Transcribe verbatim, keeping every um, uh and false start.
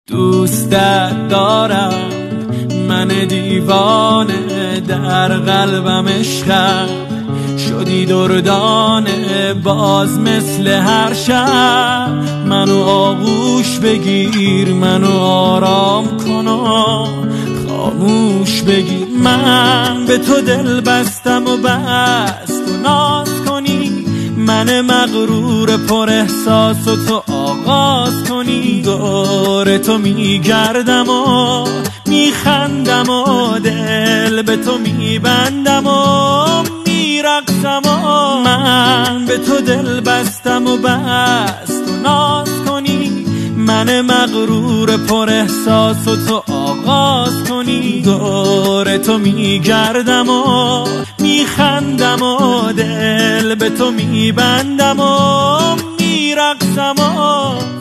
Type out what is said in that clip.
دوستت دارم، من دیوانه، در قلبم عشقم شدی دردانه، باز مثل هر شب منو آغوش بگیر، منو آرام کن و خاموش بگیر. من به تو دل بستم و بس تو ناز کنی، من مغرور پر احساس و تو آغاز کنی. دور تو میگردم و میخندم و دل به تو میبندم و میرقصم و من به تو دل بستم و بس تو ناز کنی، من مغرور پر احساس و تو آغاز کنی. دور تو میگردم و میخندم و دل به تو میبندم و میرقصم و